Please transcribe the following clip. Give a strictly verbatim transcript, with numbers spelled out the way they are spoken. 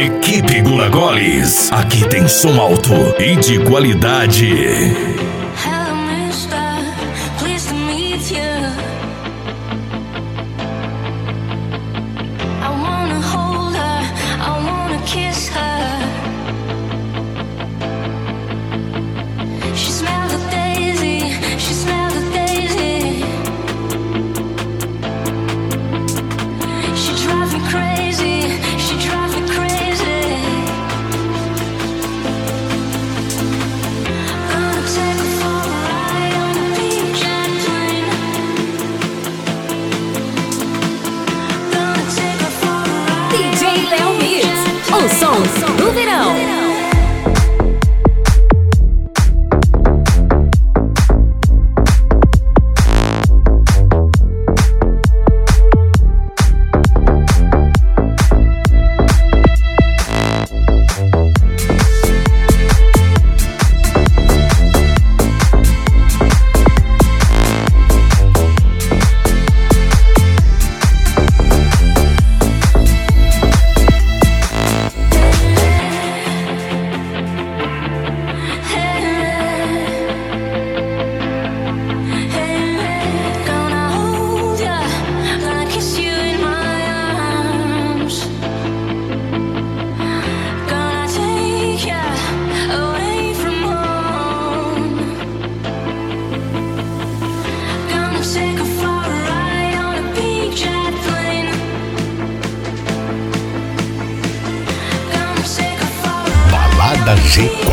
Equipe Gula Goles. Aqui tem som alto e de qualidade. Hello, mister. Pleased to meet you. I wanna hold her, I wanna kiss her. She smelled the daisy, she smelled the daisy. She drives me crazy, she drives me crazy. Gonna take her for a ride on a big jet plane. Gonna take her for a ride. D J Léo Mix, o som do verão. Balada G quatro.